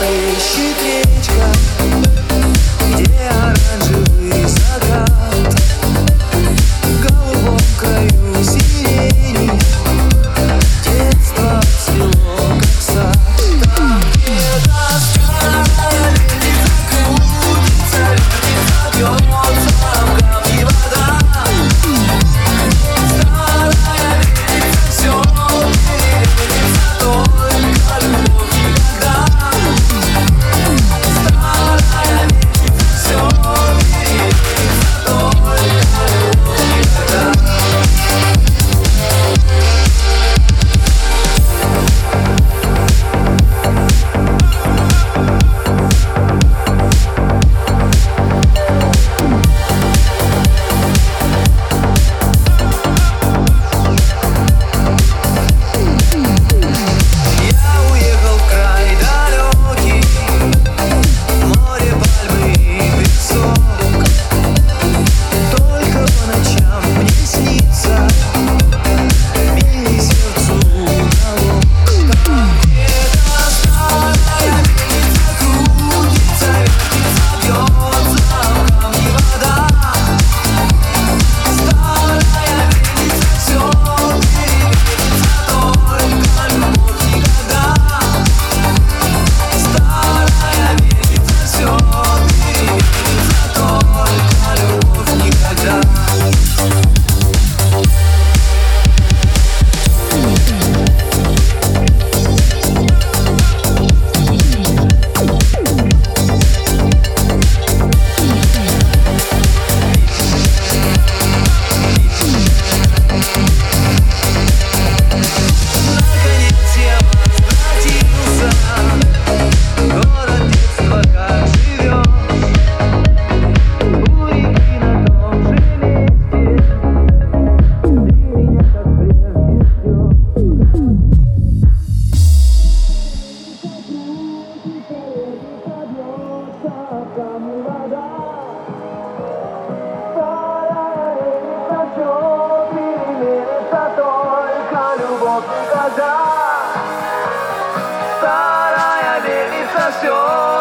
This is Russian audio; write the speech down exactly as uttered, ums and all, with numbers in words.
Плещет речка, где оранжевый закат, в голубом краю сирени детство цвело, как сад. Там где-то старая лестница крутится, вертится, бьется в камни вода. Старая лестница все перевернется, только любовь никогда. Старая лестница все перевернется, только любовь никогда. Я уехал в край далекий, море, пальмы и песок. Только по ночам мне снится милый сердцу уголок. Там где-то старая лестница крутится, вертится, бьется в камни вода. Старая лестница все перевернется, только любовь никогда. Старая лестница все перевернется, только любовь никогда. Наконец я возвратился, город детства, как живет. У реки на том же месте, ты меня как прежде ждешь. Старая лестница все перевернется, только любовь никогда. Старая лестница все